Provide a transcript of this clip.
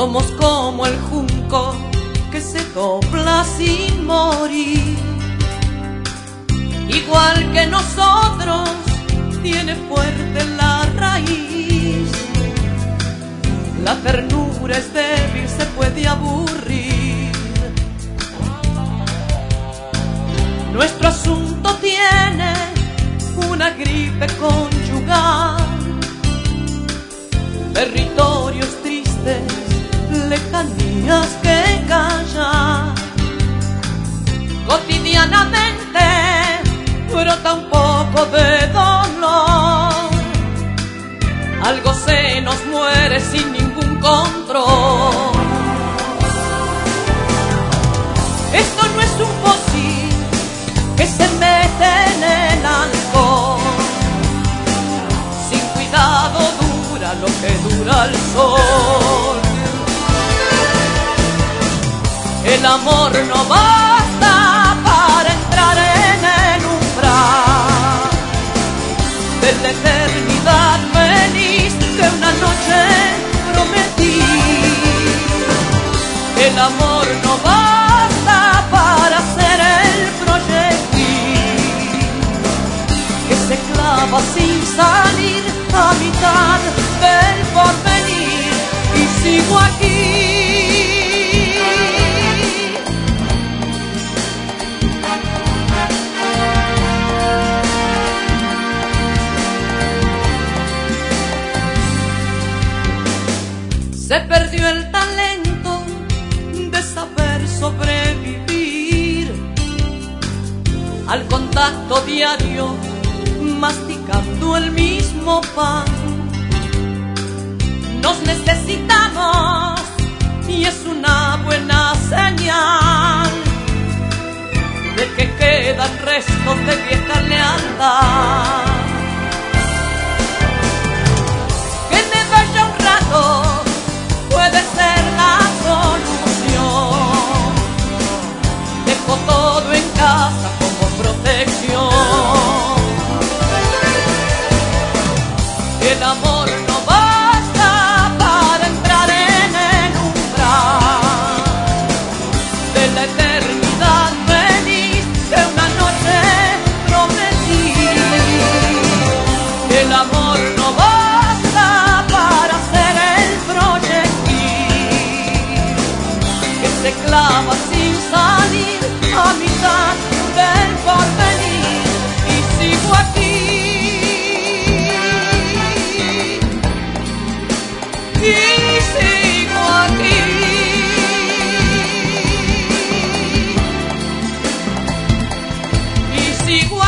Somos como el junco que se dobla sin morir. Igual que nosotros, tiene fuerte la raíz. La ternura es débil, se puede aburrir. Nuestro asunto tiene una gripe conyugal. Territorios tristes, lejanías que callan. Cotidianamente brota un poco de dolor. Algo se nos muere sin ningún control. Esto no es un fósil que se mete en el alcohol. Sin cuidado dura lo que dura el sol. El amor no basta para entrar en el umbral de la eternidad feliz que una noche prometí. El amor no basta para ser el proyectil que se clava sin salir a mitad del porvenir. Y sigo aquí. Se perdió el talento de saber sobrevivir al contacto diario, masticando el mismo pan. Nos necesitamos y es una buena señal de que quedan restos de vieja lealtad. Que me vaya un rato puede ser la solución. Dejo todo en casa como protección. El amor no basta para entrar en el umbral de la eternidad feliz que una noche prometí. El amor no basta para ser el proyectil que se clava sin salir a mitad del porvenir. Y sigo aquí. Y sigo aquí. Y sigo